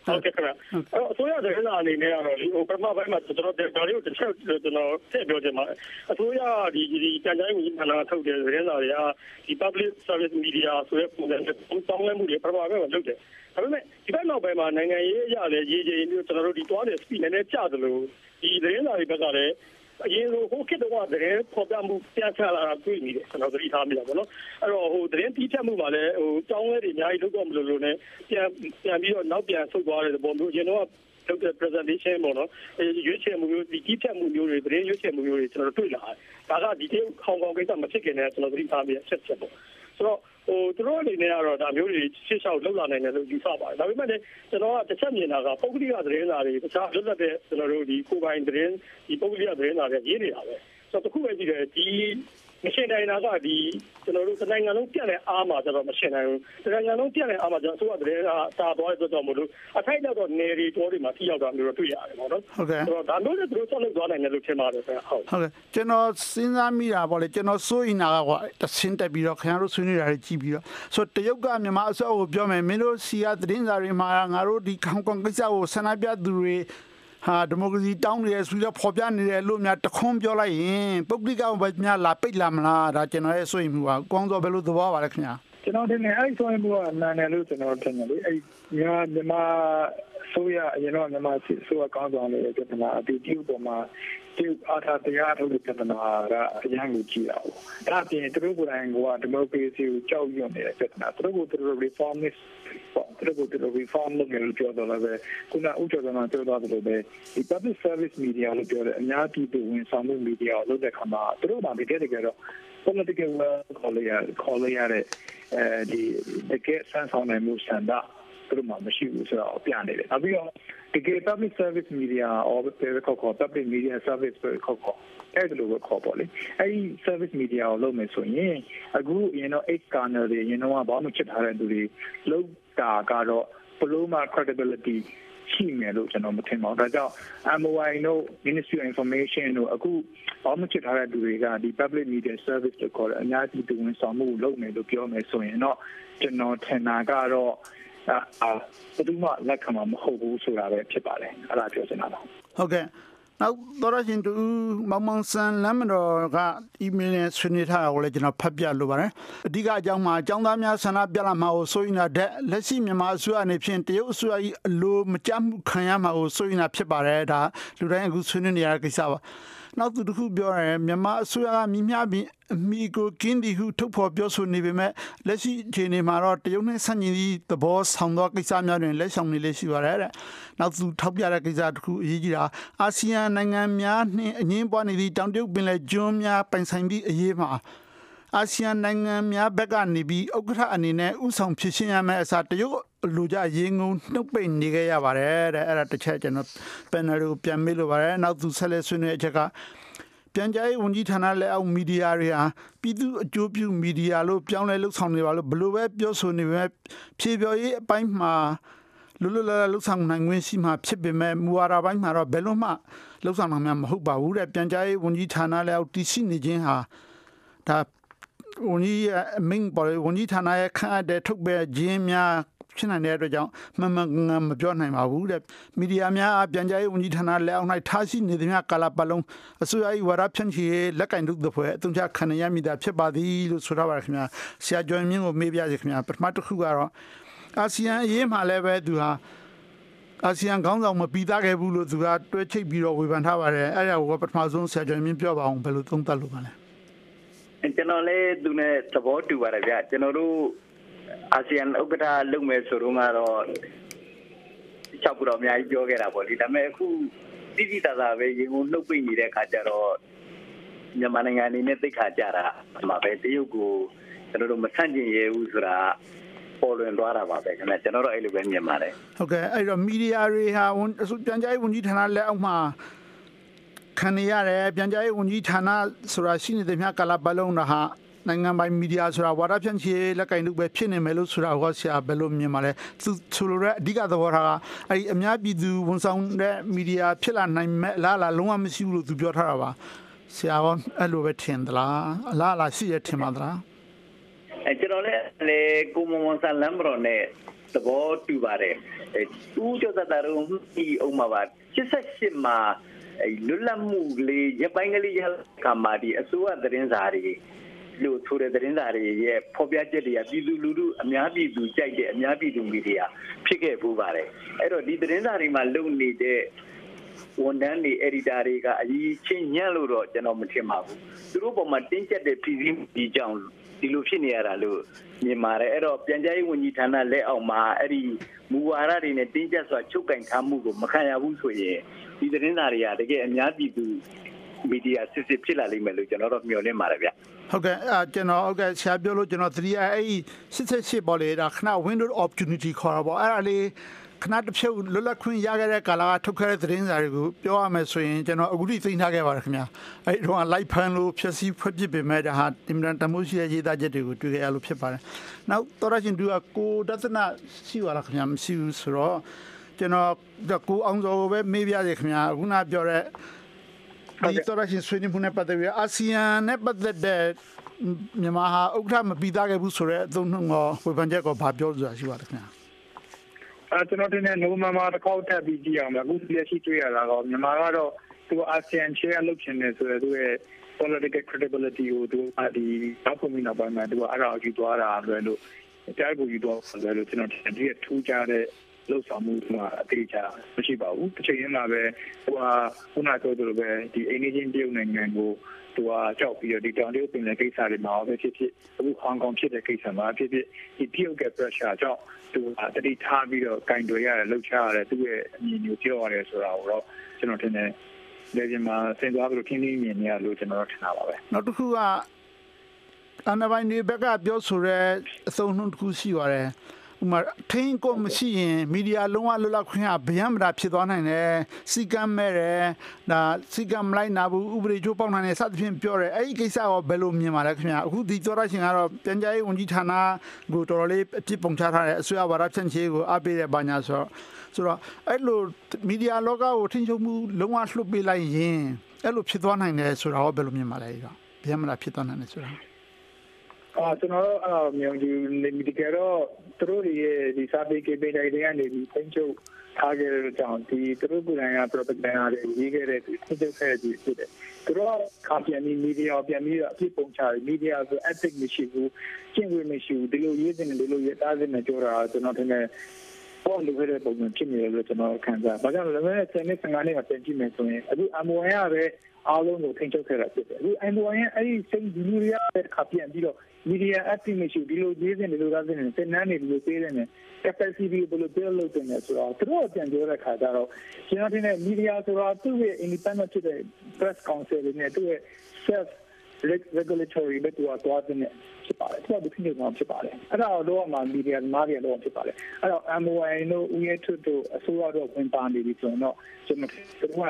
ဟုတ်ကဲ့ခင်ဗျာအစိုးရသတင်းစာအနေနဲ့ကတော့ဟိုပထမပိုင်းမှာကျွန်တော်ဒါလေးကိုတစ်ချက်ကျွန်တော်ထည့်ပြောချင်ပါတယ်အစိုးရဒီဒီတန်တိုင်းဝန်ကြီးဌာနထုတ်တဲ့သတင်းစာတွေကဒီ public service media ဆိုတဲ့ပုံစံနဲ့တောင်းလဲမှုတွေပထမပိုင်းမှာလုပ်တယ်ဒါပေမဲ့ဒီဘက်နောက်ပိုင်းမှာနိုင်ငံရေးအရာလည်းရေးချင်းမျိုးကျွန်တော်တို့ဒီတွားတဲ့ speed နည်းနည်းကျသလိုဒီသတင်းစာတွေဘက်ကလည်းအရင်ကဟိုခေတ်တော့သတင်းပေါ်ပြမှုပြန်ချလာတာတွေ့နေတယ်ကျွန်တော်သတိထားမိတာပေါ့နော်အဲ့တော့ဟိုသတင်းတီးဖြတ်မှုမှာလည်းဟိုတောင်းလဲတွေအများကြီးလုပ်တော့မလို့လို့နဲ့ပြန်ပြန်ပြီးတော့နောက်ပြန်ဆုတ်သွားတဲ့ပုံမျိုးအရင်တော့လုပ်တဲ့ presentation ပေါ့နော်အဲရွေးချယ်မှုမျိုးဒီတီးဖြတ်မှုမျိုးတွေသတင်းရွေးချယ်မှုမျိုးတွေကျွန်တော်တို့တွေ့လာတယ်ဒါကဒီတေဟောင်ကောင်ကိစ္စမဖြစ်ခင်တည်းကျွန်တော်သတိထားမိတဲ့ချက်ချက်ပေါ့ဆိုတော့ဟိုသူတို့အနေနဲ့ကတော့ဒါမျိုးတွေရှေ့လျှောက်လောက်လာနိုင်တယ်လို့ယူဆပါတယ်ဒါပေမဲ့လည်းကျွန်တော်ကတစ်ချက်မြင်တာကပုဂ္ဂလိကသတင်းစာတွေတခြားလွတ်လပ်တဲ့ကျွန်တော်တို့ဒီကိုယ်ပိုင်သတင်းဒီပုဂ္ဂလိကသတင်းစာတွေရေးနေတာပဲဆိုတော့တခုပဲကြည့်တယ်ဒီမရှင်းနိုင်တာကဒီကျွန်တော်တို့နိုင်ငံလုံးပြက်တဲ့အားမှာကျွန်တော်မရှင်းနိုင်ဘူးနိုင်ငံလုံးပြက်တဲ့အားမှာကျွန်တော်ဆိုတဲ့သတင်းကစာသွားတဲ့အတွက်ကြောင့်မလို့အထိုက်တော့နေရီတိုးတွေမှာထိရောက်တာမျိုးတော့တွေ့ရတယ်ပေါ့နော်ဟုတ်ကဲ့ဆိုတော့ဒါမျိုးလည်းသူတို့ဆက်လုပ်သွားနိုင်တယ်လို့ထင်ပါတယ်ခင်ဗျဟုတ်ဟုတ်ကဲ့ကျွန်တော်စဉ်းစားမိတာပေါ့လေကျွန်တော်စိုးရင်တာကကွာတဆင်းတက်ပြီးတော့ခင်ဗျားတို့ဆွေးနွေးတာတွေကြည့်ပြီးတော့ဆိုတရုတ်ကမြန်မာအစိုးရကိုပြောမယ်မင်းတို့စီကသတင်းစာတွေမှာငါတို့ဒီခေါင်ကောင်ကိစ္စကိုဆန္ဒပြသူတွေဟာဒီမိုကရေစီတောင်းနေရဆိုတော့ဖော်ပြနေတယ်လို့များတခွန်းပြောလိုက်ရင်ပုဂ္ဂလိကဘက်များလာပိတ်လာမလားဒါကျွန်တော်ရဲ့ဆွေးနွေးမှုကကောင်းစောဘယ်လိုသဘောပါလဲခင်ဗျာကျွန်တော်ထင်တယ်အဲ့ဆွေးနွေးမှုကနားနယ်လို့ကျွန်တော်ထင်တယ်လေအဲ့ညာမြန်မာဆိုရအရင်တော့မြန်မာဆိုရကောင်းဆောင်နေတဲ့ပြဿနာအတူတူပေါ်မှာဒီအားထားတရားထုတ်တဲ့ပြဿနာကအရင်ကကြည့်ရအောင်ဒါအပြင်သူတို့ကိုယ်တိုင်ကဒီမိုကရေစီကိုကြောက်ရွံ့နေတဲ့ပြဿနာသူတို့ကိုသူတို့ reformist သူတို့ကိုသူတို့ reform လုပ်နေလို့ပြောတော့လည်းခုနဥကျော်ကမှပြောတော့တယ်ပဲဒီ public service media လို့ပြောတယ်အများပြည်သူဝန်ဆောင်မှု media လို့တဲ့ခါမှာသူတို့မှတကယ်တကယ်တော့ political call ရ call ရတဲ့အဲဒီတကယ်ဆန်းဆောင်နိုင်မှုစံတာသူတို့မှမရှိဘူးဆိုတော့ပြနေတယ်နောက်ပြီးတော့တကယ် public service media or public media service ပဲခေါ်ခေါ်အဲ့ဒါလိုပဲခေါ်ပေါ့လေအဲ့ဒီ service media ကိုလုပ်မယ်ဆိုရင်အခုyou know eight corner တွေ you know ဘာမှချစ်ထားတဲ့သူတွေလောက်တာကတော့ဘလို့မှ credibility ရှိမယ်လို့ကျွန်တော်မထင်ပါဘူးဒါကြောင့် M O I တို့ Ministry of Information တို့အခုဘာမှချစ်ထားတဲ့သူတွေကဒီ public media service ကိုခေါ်တဲ့အများကြီးသူဝန်ဆောင်မှုလုပ်မယ်လို့ပြောမယ်ဆိုရင်တော့ကျွန်တော်ထင်တာကတော့အာဘယ်သူမှလက်ခံမှာမဟုတ်ဘူးဆိုတာပဲဖြစ်ပါတယ်အဲ့ဒါပြောချင်တာပါဟုတ်ကဲ့နောက်တော့ရှင်တူမောင်မောင်ဆန်လမ်းမတော်ကအီးမေးလ်နဲ့ဆွေးနွေးထားတာကိုလည်းကျွန်တော်ဖတ်ပြလိုပါတယ်အဓိကအကြောင်းမှာအကြောင်းသားများဆန္ဒပြလာမှာကိုစိုးရိမ်တဲ့လက်ရှိမြန်မာအစိုးရအနေဖြင့်တရုတ်အစိုးရကြီးအလိုမကျမှုခံရမှာကိုစိုးရိမ်တာဖြစ်ပါတယ်ဒါလူတိုင်းအခုဆွေးနွေးနေရတဲ့ကိစ္စပါနောက်သူတခုပြောရဲမြန်မာအစိုးရကမြင်များပြီးအမိကိုကင်းဒီဟုထုတ်ဖော်ပြောဆိုနေပေမဲ့လက်ရှိအခြေအနေမှာတော့တရုတ်နဲ့ဆန့်ကျင်သည့်သဘောဆောင်သောကိစ္စများတွင်လက်ဆောင်နေလေးရှိပါတယ်တဲ့နောက်သူထောက်ပြတဲ့ကိစ္စတခုအရေးကြီးတာအာဆီယံနိုင်ငံများနှင့်အငင်းပွားနေသည့်တောင်တရုတ်ပင်လယ်ကျွန်းများပိုင်ဆိုင်သည့်အရေးမှာအာဆီယံနိုင်ငံများဘက်ကနေပြီးဥက္ကဋ္ဌအနေနဲ့ဥဆောင်ဖြစ်ရှင်းရမယ့်အစားတရုတ်လူကြရေငုံနှုတ်ပိတ်နေခဲ့ရပါတယ်တဲ့အဲ့ဒါတစ်ချက်ကျွန်တော် panel ကိုပြန်မေးလိုပါတယ်နောက်သူဆက်လက်ဆွေးနွေးအချက်ကပြန်ကြားရေးဝန်ကြီးဌာနလက်အောက်မီဒီယာတွေဟာပြည်သူအကျိုးပြုမီဒီယာလို့ပြောင်းလဲလှုပ်ဆောင်နေပါလို့ဘလို့ပဲပြောဆိုနေပေမဲ့ဖြေပြောရေးအပိုင်းမှာလွတ်လွတ်လပ်လပ်လှုပ်ဆောင်နိုင်ခွင့်ရှိမှဖြစ်ပေမဲ့မူဝါဒပိုင်းမှာတော့ဘယ်လို့မှလှုပ်ဆောင်နိုင်မှာမဟုတ်ပါဘူးတဲ့ပြန်ကြားရေးဝန်ကြီးဌာနလက်အောက်တည်ရှိနေခြင်းဟာဒါဝန်ကြီးအမင်းပေါ်ဝန်ကြီးဌာနရဲ့ခန့်အပ်တဲ့ထုတ်ပြန်ခြင်းများဖြစ်နိုင်တဲ့အတွက်ကြောင့်မှန်မှန်ကန်မပြောနိုင်ပါဘူးတဲ့မီဒီယာများအပြန်ကြားရေးဝန်ကြီးဌာနလက်အောက်၌ထားရှိနေသမျှကာလပတ်လုံးအစိုးရ၏ဝါဒဖြန့်ချီလက်ကင်ထုတ်တဲ့ဖွဲ့အသုံးချခံရမိတာဖြစ်ပါသည်လို့ဆိုထားပါခင်ဗျာဆရာကျော်မြင့်ကိုမေးပြစီခင်ဗျာပထမတစ်ခုကတော့အာဆီယံအရေးမှာလည်းပဲသူဟာအာဆီယံခေါင်းဆောင်မပြီးသားခဲ့ဘူးလို့သူကတွဲချိတ်ပြီးတော့ဝေဖန်ထားပါတယ်အဲ့ဒါကိုပထမဆုံးဆရာကျော်မြင့်ပြောပါအောင်ဘယ်လိုသုံးသပ်လို့ပါလဲကျွန်တော်လည်းသူနဲ့သဘောတူပါတယ်ဗျကျွန်တော်တို့အာဆီယံဥက္ကဋ္ဌလုပ်မယ်ဆိုတော့ကတော့ချက်ပတော်အများကြီးပြောခဲ့တာပေါ့လေဒါပေမဲ့အခုတိတိတသာပဲရေငုံနှုတ်ပိတ်နေတဲ့ခါကျတော့မြန်မာနိုင်ငံအနေနဲ့သိခါကြတာမှာပဲတရုတ်ကိုကျွန်တော်တို့မဆန့်ကျင်ရဘူးဆိုတာပေါ်လွင်သွားတာပါပဲခင်ဗျကျွန်တော်တို့အဲ့လိုပဲမြင်ပါတယ်ဟုတ်ကဲ့အဲ့တော့မီဒီယာတွေဟာပြန်ကြားရေးဝန်ကြီးဌာနလက်အောက်မှာခံရရတယ်ပြန်ကြားရေးဝန်ကြီးဌာနဆိုတာရှိနေတဲ့မြတ်ကာလပတ်လုံးတော့ဟာနိုင်ငံပိုင်မီဒီယာဆိုတာဝါဒဖြန့်ချီလက်ကင်လုပ်ပဲဖြစ်နေမယ်လို့ဆိုတာဟောဆရာဘယ်လိုမြင်ပါလဲသူဆိုလိုတဲ့အဓိကသဘောထားကအဲ့ဒီအများပြည်သူဝန်ဆောင်တဲ့မီဒီယာဖြစ်လာနိုင်မဲ့လားလားလုံးဝမရှိဘူးလို့သူပြောထားတာပါဆရာကအဲ့လိုပဲထင်သလားအလားလားရှိရထင်ပါသလားအဲကျွန်တော်လည်းလေကိုမွန်ဆန်လမ်းဘရောနဲ့သဘောတူပါတယ်ဦးကျော်သက်တာတို့ဒီအောင်မှာပါရှစ်ဆယ့်ရှစ်မှာလွတ်လပ်မှုလေးရပိုင်းကလေးရကမာဒီအစိုးရသတင်းစာတွေလို့ဆိုတဲ့သတင်းစာတွေရဲ့ဖော်ပြချက်တွေကပြည်သူလူထုအများပြည်သူကြိုက်တဲ့အများပြည်သူမီဒီယာဖြစ်ခဲ့ပူပါတယ်အဲ့တော့ဒီသတင်းစာတွေမှာလုံနေတဲ့ဝန်ထမ်းတွေ editor တွေကအကြီးချင်းညံ့လို့တော့ကျွန်တော်မထင်ပါဘူးသူတို့ပေါ်မှာတင်းကျပ်တဲ့ပြည်စည်းဒီကြောင့်ဒီလိုဖြစ်နေရတာလို့မြင်ပါတယ်အဲ့တော့ပြန်ကြားရေးဝန်ကြီးဌာနလက်အောက်မှာအဲ့ဒီမူဝါဒတွေနဲ့တင်းကျပ်စွာချုပ်ကင်ထားမှုကိုမခံရဘူးဆိုရင်ဒီသတင်းစာတွေကတကယ်အများပြည်သူမီဒီယာစစ်စစ်ဖြစ်လာလိမ့်မယ်လို့ကျွန်တော်တို့မျှော်လင့်ပါတယ်ဗျဟုတ်ကဲ့အဲကျွန်တော်ဟုတ်ကဲ့ဆရာပြောလို့ကျွန်တော်သတိအဲ့ဒီစစ်စစ်ရှစ်ပေါ်လေဒါခဏ window opportunity ခေါ်တာပေါ့အဲ့ဒါလေးခဏတစ်ဖြုတ်လွတ်လပ်ခွင့်ရခဲ့တဲ့ကာလကထုတ်ခဲ့တဲ့သတင်းစာတွေကိုပြောရမယ်ဆိုရင်ကျွန်တော်အခုထိသိထားခဲ့ပါတယ်ခင်ဗျာအဲ့ဒီတော့ live ဖန်လို့ဖြည့်ဆည်းဖွက်ပြစ်ပေမဲ့ဒါဟာအင်မတန်တမိုးရှိတဲ့ရေးသားချက်တွေကိုတွေ့ခဲ့ရလို့ဖြစ်ပါတယ်နောက်တော်ရရှင်သူကကိုဒသနာရှိပါလားခင်ဗျာမရှိဘူးဆိုတော့ကျွန်တော်ကိုအောင်စောပဲမေးပြရစီခင်ဗျာခုနပြောတဲ့ဒီတော်ရရှင်ဆွေးနွေးမှုနဲ့ပတ်သက်ပြီးအာဆီယံနဲ့ပတ်သက်တဲ့မြန်မာဟာဥက္ကဋ္ဌမပြီးသားခဲ့ဘူးဆိုတော့အသုံးနှုန်းကဝေဖန်ချက်ကိုဘာပြောဆိုတာရှိပါလဲခင်ဗျာအဲကျွန်တော်တင်တဲ့နိုမမာတစ်ခေါက်ထပ်ပြီးကြည့်အောင်ပါအခုလက်ရှိတွေ့ရတာတော့မြန်မာကတော့သူအာဆီယံ chair လုပ်ချင်တယ်ဆိုတော့သူရဲ့ political credibility ကိုသူဒီနောက်ပုံနောက်ပိုင်းမှာသူကအဲ့ဒါအယူသွားတာလွယ်လို့ကြားကိုယူသွားလွယ်လို့ကျွန်တော်ဒီထူးခြားတဲ့လောက်ဆောင်မှုမှာအသေးချာမရှိပါဘူးတစ်ချိန်ရင်းမှာပဲဟိုဟာခုနပြောသလိုပဲဒီအိန္ဒိယတရုတ်နိုင်ငံကိုသူကကြောက်ပြီးတော့ဒီတောင်တရုတ်ပင်လယ်ကိစ္စတွေမှာပဲဖြစ်ဖြစ်အခုဟောင်ကောင်ဖြစ်တဲ့ကိစ္စမှာဖြစ်ဖြစ်ဒီတရုတ်က pressure ကြောင့်သူကတတိထားပြီးတော့ကင်တွေရတယ်လှုပ်ရှားရတယ်သူ့ရဲ့အမြင်မျိုးပြောရတယ်ဆိုတာကိုတော့ကျွန်တော်ထင်တယ်လေဒီမှာစဉ်းစားပြီးတော့ခင်းပြီးမြင်နေရလို့ကျွန်တော်ထင်တာပါပဲနောက်တစ်ခုကအနာပိုင်းတွေဘက်ကပြောဆိုတဲ့အသုံးနှုန်းတစ်ခုရှိပါတယ်ဥမာထင်းကိုမရှိရင်မီဒီယာလုံးဝလွတ်လပ်ခွင့်ကဗျံမတာဖြစ်သွားနိုင်တယ်စီကံမဲ့တယ်ဒါစီကံမလိုက်နာဘူးဥပဒေချိုးပေါက်နိုင်တယ်စသဖြင့်ပြောတယ်အဲ့ဒီကိစ္စကိုဘယ်လိုမြင်ပါလဲခင်ဗျာအခုဒီသောရရှင်ကတော့ပြန်ကြားရေးဝန်ကြီးဌာနကိုတော်တော်လေးအပြစ်ပုံချထားတယ်အစိုးရဘာသာဖြန့်ချေကိုအားပေးတဲ့ဘာညာဆိုတော့ဆိုတော့အဲ့လိုမီဒီယာလောကကိုထင်ချုပ်မှုလုံးဝလွှတ်ပေးလိုက်ရင်အဲ့လိုဖြစ်သွားနိုင်တယ်ဆိုတာကိုဘယ်လိုမြင်ပါလဲတော့ဗျံမတာဖြစ်သွားနိုင်တယ်ဆိုတာအာကျွန်တော်တို့အမျိုးကြီးနေဒီကတော့သူတို့ရဲ့ဒီစာပေကေပေတိုင်းတွေကနေပြီးသင်ချုပ်ထားကြတဲ့ကြောင့်ဒီသူတို့ကိုယ်တိုင်က propaganda တွေရေးခဲ့တဲ့သင်ချုပ်ခဲ့တဲ့ဖြစ်တယ်သူတို့ကပြန်ပြီး media ပြန်ပြီးအပြစ်ပုံချတယ် media ဆို ethic မရှိဘူးကျင့်ဝတ်မရှိဘူးဒီလိုရေးတဲ့ဒီလိုရေးသားတဲ့နဲ့ပြောတာကျွန်တော်ထင်တယ်ပေါ်လို့ခဲ့တဲ့ပုံစံဖြစ်နေတယ်လို့ကျွန်တော်ခံစားဘာကြောင့်လဲလဲဆယ်နှစ်ဆယ်ငါးနှစ်မှာပြန်ကြည့်မယ်ဆိုရင်အခု M O N ကပဲအားလုံးကိုထိန်းချုပ်ခဲ့တာဖြစ်တယ်အခု M O N အဲ့ဒီစိတ်ဒီလိုရတဲ့ခါပြန်ပြီးတော့media activity ဒီလိုရေးတဲ့ဒီလိုသားတဲ့စနန်းနေဒီလိုပေးတဲ့ capacity ဘယ်လို build လုပ်တယ်လဲဆိုတော့သူတို့ပြန်ပြောတဲ့ခါကျတော့ကျွန်တော်ထင်တယ် media ဆိုတာသူ့ရဲ့ independent ဖြစ်တဲ့ press council နဲ့သူ့ရဲ့ self regulatory ဘက်ကတော့သွားတဲ့ဖြစ်ပါတယ်သူကဒီဖြစ်နေတာဖြစ်ပါတယ်အဲ့ဒါတော့မှ media မားရတော့ဖြစ်ပါတယ်အဲ့တော့ M O I တို့ U A တို့အစိုးရတော့ဝင်ပါနေပြီဆိုတော့ကျွန်တော်တို့က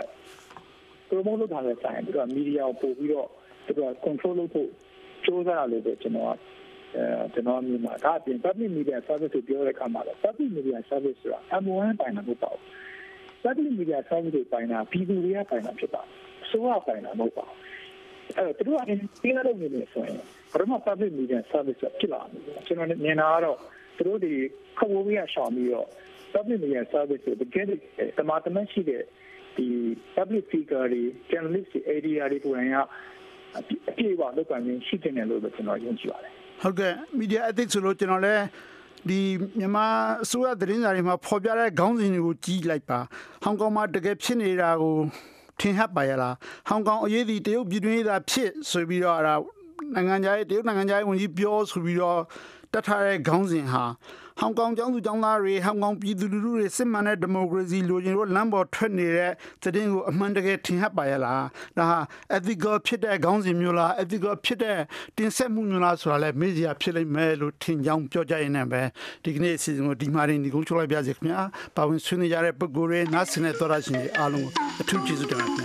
promote လုပ်ထားတဲ့ဆိုင်သူက media ကိုပို့ပြီးတော့သူက control လုပ်ဖို့စူးစမ်းလို့ပဲကျွန်တော်အဲကျွန်တော်မြင်မှာဒါအပြင် public media service ကိုပြောတဲ့အခါမှာလည်း public media service ဆိုတာ M O N ပိုင်းမှာမဟုတ်ပါဘူး public media service ကိုပိုင်းတာပြည်သူတွေကပိုင်းတာဖြစ်ပါတယ်အစိုးရပိုင်းတာမဟုတ်ပါဘူးအဲ့တော့သူတို့အနေနဲ့ပြည်တော်နေနေဆိုရင်ပထမ public media service ဖြစ်လာတယ်ကျွန်တော်မြင်တာကတော့သူတို့ဒီခဝိုးရရှောင်ပြီးတော့ public media service ကိုတကယ်တမတမရှိတဲ့ဒီ public figure တွေ journalist တွေ area တွေကိုရအပြည့်အဝလုပ်ကိုင်နေရှိတယ်လို့ကျွန်တော်ယုံကြည်ပါတယ်ဟုတ်ကဲ့ media ethics ဆိုလို့ကျွန်တော်လည်းဒီမြန်မာအစိုးရသတင်းစာတွေမှာဖော်ပြတဲ့ခေါင်းစဉ်တွေကိုကြီးလိုက်ပါဟောင်ကောင်မှာတကယ်ဖြစ်နေတာကိုထင်ဟပ်ပါရလားဟောင်ကောင်အရေးဒီတရုတ်ပြည်တွင်းရေးသာဖြစ်ဆိုပြီးတော့အဲ့ဒါနိုင်ငံခြားရေးတရုတ်နိုင်ငံခြားရေးဝန်ကြီးပြောဆိုပြီးတော့တတ်ထားတဲ့ခေါင်းစဉ်ဟာဟောင်ကောင်ကျောင်းသူကျောင်းသားတွေဟောင်ကောင်ပြည်သူလူထုတွေစစ်မှန်တဲ့ဒီမိုကရေစီလိုချင်လို့လမ်းပေါ်ထွက်နေတဲ့သတင်းကိုအမှန်တကယ်ထင်ဟပ်ပါရလားဒါဟာ ethical ဖြစ်တဲ့ခေါင်းစဉ်မျိုးလား ethical ဖြစ်တဲ့တင်ဆက်မှုမျိုးလားဆိုတာလည်းမေးစရာဖြစ်လိမ့်မယ်လို့ထင်ကြောင်းပြောကြရင်လည်းပဲဒီကနေ့အစီအစဉ်ကိုဒီမှာနေကုန်ချုပ်လိုက်ပါစေခင်ဗျာပါဝင်ဆွေးနွေးကြတဲ့ပုဂ္ဂိုလ်တွေနားဆင်တဲ့သောရရှင်တွေအားလုံးကိုအထူးကျေးဇူးတင်ပါတယ်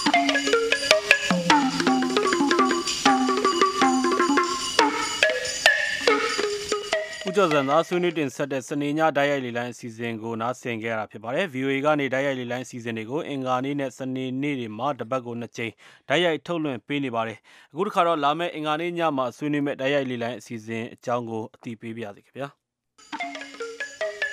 ဦးကျော်စံသားဆွေးနွေးတင်ဆက်တဲ့စနေညဓာတ်ရိုက်လေလိုင်းအစီအစဉ်ကိုနားဆင်ခဲ့ရတာဖြစ်ပါတယ်။ V O A ကနေဓာတ်ရိုက်လေလိုင်းအစီအစဉ်တွေကိုအင်္ဂါနေ့နဲ့စနေနေ့တွေမှာတပတ်ကိုနှစ်ကြိမ်ဓာတ်ရိုက်ထုတ်လွှင့်ပေးနေပါတယ်။အခုတစ်ခါတော့လာမယ့်အင်္ဂါနေ့ညမှာဆွေးနွေးမယ့်ဓာတ်ရိုက်လေလိုင်းအစီအစဉ်အကြောင်းကိုအသိပေးပါရစေခင်ဗျာ။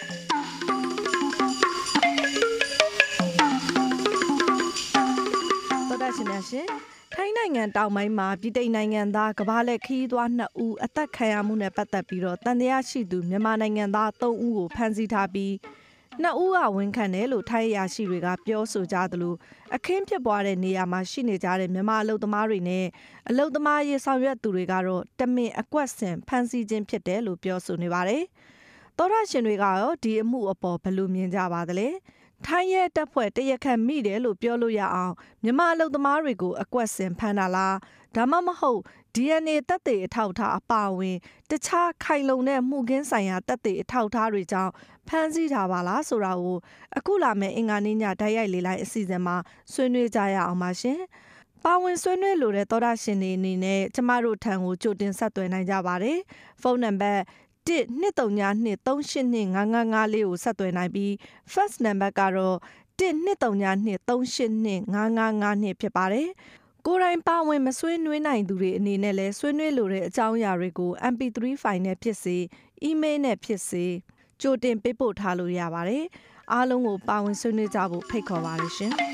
ရှင်များရှင်ထိုင်းနိုင်ငံတောင်ပိုင်းမှာပြည်ထိုင်နိုင်ငံသားကမ္ဘာလက်ခရီးသွားနှစ်ဦးအသက်ခံရမှုနဲ့ပတ်သက်ပြီးတော့တန်တရားရှိသူမြန်မာနိုင်ငံသားသုံးဦးကိုဖမ်းဆီးထားပြီးနှစ်ဦးကဝန်ခံတယ်လို့ထိုင်းအရာရှိတွေကပြောဆိုကြသလိုအခင်းဖြစ်ပွားတဲ့နေရာမှာရှိနေကြတဲ့မြန်မာအလုပ်သမားတွေနဲ့အလုပ်သမားရေးဆောင်ရွက်သူတွေကတော့တမင်အကွက်ဆင်ဖမ်းဆီးခြင်းဖြစ်တယ်လို့ပြောဆိုနေပါတယ်။သောရရှင်တွေကရောဒီအမှုအပေါ်ဘယ်လိုမြင်ကြပါသလဲ။ထိုင်းရဲတပ်ဖွဲ့တရက်ခန့်မိတယ်လို့ပြောလို့ရအောင်မြန်မာအလုပ်သမားတွေကိုအကွက်ဆင်ဖမ်းတာလားဒါမှမဟုတ် ဒီအန်အေ သက်သေအထောက်အထားအပါအဝင်တခြားခိုင်လုံတဲ့မှုခင်းဆိုင်ရာသက်သေအထောက်အထားတွေကြောင့်ဖမ်းဆီးထားပါလားဆိုတာကိုအခုလာမယ့်အင်္ဂါနေ့ညတိုက်ရိုက်လေးလိုက်အစီအစဉ်မှာဆွေးနွေးကြရအောင်ပါရှင်။ပါဝင်ဆွေးနွေးလိုတဲ့သောတာရှင်တွေအနေနဲ့ကျမတို့ထံကိုကြိုတင်ဆက်သွယ်နိုင်ကြပါတယ်။ဖုန်းနံပါတ်တစ်နှစ်သုံးညာနှစ်သုံးရှစ်နှစ်ငါးငါးငါးလေးကိုဆက်သွယ်နိုင်ပြီး fax နံပါတ်ကတော့တစ်နှစ်သုံးညာနှစ်သုံးရှစ်နှစ်ငါးငါးငါးနှစ်ဖြစ်ပါတယ်။ကိုယ်တိုင်ပါဝင်မဆွေးနွေးနိုင်သူတွေအနေနဲ့လည်းဆွေးနွေးလိုတဲ့အကြောင်းအရာတွေကို အမ်ပီသရီး ဖိုင်နဲ့ဖြစ်စေအီးမေးလ်နဲ့ဖြစ်စေကြိုတင်ပေးပို့ထားလို့ရပါတယ်။အားလုံးကိုပါဝင်ဆွေးနွေးကြဖို့ဖိတ်ခေါ်ပါတယ်ရှင်။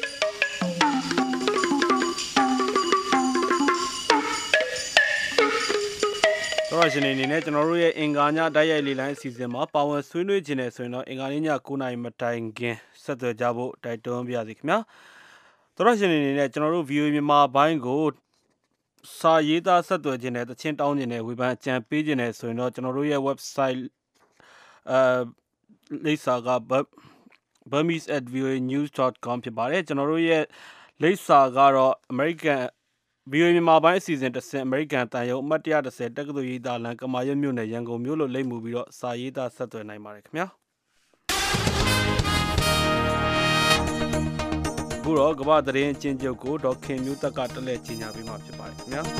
သောရရှင်အနေနဲ့ကျွန်တော်တို့ရဲ့အင်္ဂါညတိုက်ရိုက်လေးလိုင်းအစီအစဉ်မှာပါဝင်ဆွေးနွေးခြင်းနဲ့ဆိုရင်တော့အင်္ဂါနေ့ည9:00နာရီမတိုင်ခင်ဆက်သွယ်ကြဖို့တိုက်တွန်းပါရစေခင်ဗျာ။သောရရှင်အနေနဲ့ကျွန်တော်တို့ ဗီအိုအေ မြန်မာပိုင်းကိုစာရေးသားဆက်သွယ်ခြင်းနဲ့တချင်းတောင်းခြင်းနဲ့ဝေဖန်အကြံပေးခြင်းနဲ့ဆိုရင်တော့ကျွန်တော်တို့ရဲ့ website အဲလိပ်စာက burmese at v o a news dot com ဖြစ်ပါတယ်ကျွန်တော်တို့ရဲ့လိပ်စာကတော့ American ဗီအိုအေ မြန်မာပိုင်းအစီအစဉ်တစ်ဆင့် American တန်ရုံအမှတ်one tenတက္ကသိုလ်ရေးသားလမ်းကမာရွတ်မြို့နယ်ရန်ကုန်မြို့လို့လိပ်မူပြီးတော့စာရေးသားဆက်သွယ်နိုင်ပါတယ်ခင်ဗျာအခုတော့ကမ္ဘာသတင်းအချင်းချုပ်ကိုဒေါက်ခင်မျိုးသက်ကတလဲကြီးညာပေးမှာဖြစ်ပါတယ်ခင်ဗျာ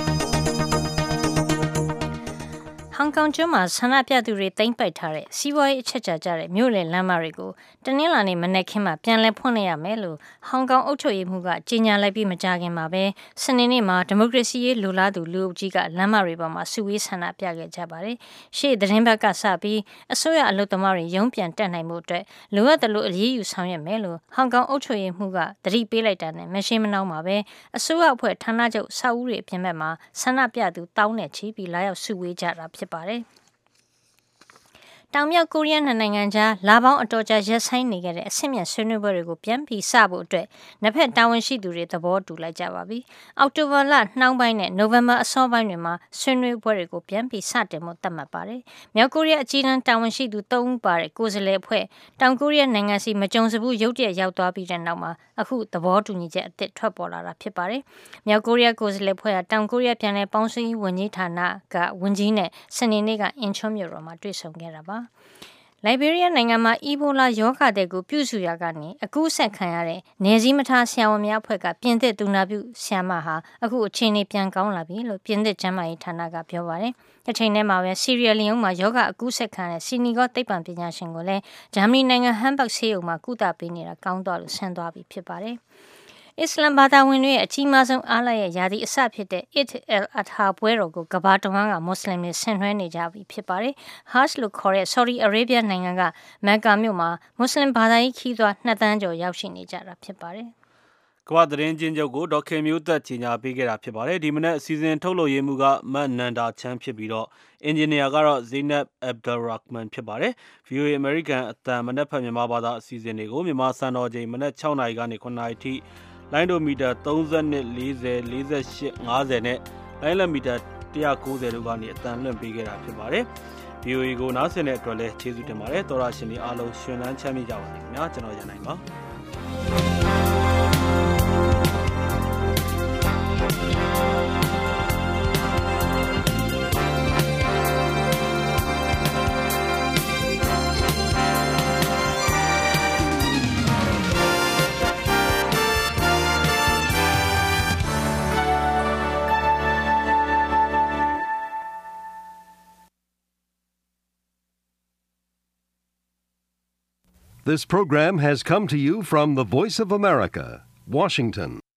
ဟောင်ကောင်ကျွန်းမှာဆန္ဒပြသူတွေတိမ့်ပိုက်ထားတဲ့စီးပွားရေးအချက်ချာကြတဲ့မြို့လယ်လမ်းမတွေကိုတနင်္လာနေ့မနက်ခင်းမှာပြန်လည်ဖွင့်လိုက်ရမယ်လို့ဟောင်ကောင်အုပ်ချုပ်ရေးမှူးကကြေညာလိုက်ပြီးမကြာခင်မှာပဲစနေနေ့မှာဒီမိုကရေစီရေးလိုလားသူလူအုပ်ကြီးကလမ်းမတွေပေါ်မှာစုဝေးဆန္ဒပြခဲ့ကြပါတယ်။ရှေ့သတင်းဘက်ကစပြီးအစိုးရအလုပ်သမားတွေရုံးပြန်တက်နိုင်မှုအတွက်လိုအပ်တယ်လို့အရေးယူဆောင်ရွက်မယ်လို့ဟောင်ကောင်အုပ်ချုပ်ရေးမှူးကသတိပေးလိုက်တာနဲ့မရှင်းမနှောင်းပါပဲအစိုးရအဖွဲ့ဌာနချုပ်စာအုပ်တွေအပြင်ဘက်မှာဆန္ဒပြသူတောင်းနဲ့ချီပြီးလာရောက်စုဝေးကြတာဖြစ်ပါတယ်။တောင်မြောက်ကိုရီးယားနိုင်ငံကြားလာပေါင်းအတော်ကြာရက်ဆိုင်နေခဲ့တဲ့အဆင့်မြင့်ဆွေးနွေးပွဲတွေကိုပြန်ပြီးစဖို့အတွက်နှစ်ဖက်တာဝန်ရှိသူတွေသဘောတူလိုက်ကြပါပြီ။အောက်တိုဘာလနှောင်းပိုင်းနဲ့နိုဝင်ဘာအစောပိုင်းတွေမှာဆွေးနွေးပွဲတွေကိုပြန်ပြီးစတင်ဖို့သတ်မှတ်ပါတယ်။မြောက်ကိုရီးယားအကြီးအကဲတာဝန်ရှိသူသုံးဦးပါတဲ့ကိုယ်စားလှယ်အဖွဲ့တောင်ကိုရီးယားနိုင်ငံစီမကြုံစဘူးရုတ်တရက်ရောက်သွားပြီးတဲ့နောက်မှာအခုသဘောတူညီချက်အသစ်ထွက်ပေါ်လာတာဖြစ်ပါတယ်။မြောက်ကိုရီးယားကိုယ်စားလှယ်အဖွဲ့ကတောင်ကိုရီးယားပြည်내ပေါင်းစည်းဝန်ကြီးဌာနကဝန်ကြီးနဲ့စနေနေ့ကအင်ချွန်းမြို့တော်မှာတွေ့ဆုံခဲ့တာပါ။လိုက်ဘေးရီးယားနိုင်ငံမှာအီဘိုလာရောဂါတဲ့ကိုပြုစုရကနေအခုဆက်ခံရတဲ့နေစည်းမထားဆရာဝန်များအဖွဲ့ကပြင်သစ်သူနာပြုဆရာမဟာအခုအခြေအနေပြန်ကောင်းလာပြီလို့ပြင်သစ်ကျန်းမာရေးဌာနကပြောပါတယ်။တစ်ချိန်တည်းမှာပဲဆီးရီးယားလီယုံမှာရောဂါအကူးဆက်ခံတဲ့စီနီကောသိပ္ပံပညာရှင်ကိုလည်းဂျာမနီနိုင်ငံဟမ်ဘတ်ဆေးရုံမှာကုသပေးနေတာကောင်းသွားလို့ဆင်းသွားပြီဖြစ်ပါတယ်။အစ္စလမ်ဘာသာဝင်တွေရဲ့အကြီးမားဆုံးအားလပ်ရဲ့ယာတီအစဖြစ်တဲ့ Eid al-Adha ပွဲတော်ကိုကမ္ဘာတဝန်းကမွတ်စလင်တွေဆင်နွှဲနေကြပြီဖြစ်ပါတယ်။ Hajj လို့ခေါ်တဲ့ Saudi Arabia နိုင်ငံကမက္ကာမြို့မှာမွတ်စလင်ဘာသာရေးခီးသွွားနှစ်သန်းကျော်ရောက်ရှိနေကြတာဖြစ်ပါတယ်။ကမ္ဘာသတင်းချင်းချုပ်ကိုဒေါက်ခင်မျိုးသက်ကြီးညာပေးခဲ့တာဖြစ်ပါတယ်။ဒီမနေ့အစီအစဉ်ထုတ်လုပ်ရေးမှူးကမတ်နန္ဒာချမ်းဖြစ်ပြီးတော့အင်ဂျင်နီယာကတော့ Zainab Abdulrahman ဖြစ်ပါတယ်။ ဗီအိုအေ American အသံမနက်ဖြန်မြန်မာဘာသာအစီအစဉ်တွေကိုမြန်မာစံတော်ချိန်မနက်၆နာရီကနေ၇နာရီထိလိုင်းဒိုမီတာသုံး၂ ၄၀ ၄၈ ၅၀နဲ့လိုင်းလက်မီတာone ninetyတို့ကနေအတန်လွှင့်ပေးခဲ့တာဖြစ်ပါတယ်။ ဗီအိုအေကိုနားဆင်တဲ့အတွက်လည်းကျေးဇူးတင်ပါတယ်။သောရရှင်တွေအားလုံးရှင်လန်းချမ်းမြေ့ကြပါစေခင်ဗျာ။ကျွန်တော်ရန်နိုင်ပါ This program has come to you from the Voice of America, Washington.